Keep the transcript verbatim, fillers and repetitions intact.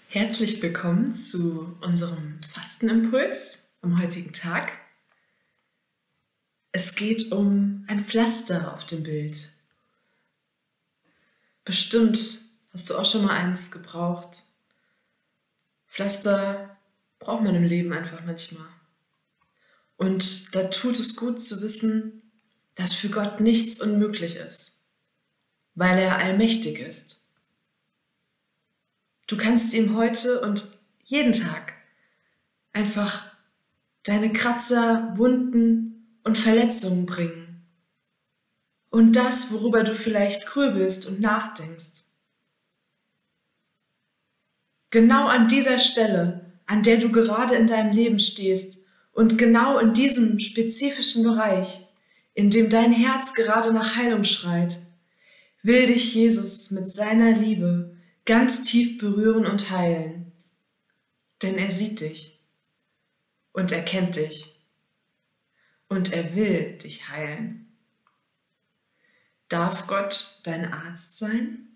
Herzlich willkommen zu unserem Fastenimpuls am heutigen Tag. Es geht um ein Pflaster auf dem Bild. Bestimmt hast du auch schon mal eins gebraucht. Pflaster braucht man im Leben einfach manchmal. Und da tut es gut zu wissen, dass für Gott nichts unmöglich ist, weil er allmächtig ist. Du kannst ihm heute und jeden Tag einfach deine Kratzer, Wunden und Verletzungen bringen. Und das, worüber du vielleicht grübelst und nachdenkst. Genau an dieser Stelle, an der du gerade in deinem Leben stehst und genau in diesem spezifischen Bereich, in dem dein Herz gerade nach Heilung schreit, will dich Jesus mit seiner Liebe ganz tief berühren und heilen. Denn er sieht dich und er kennt dich und er will dich heilen. Darf Gott dein Arzt sein?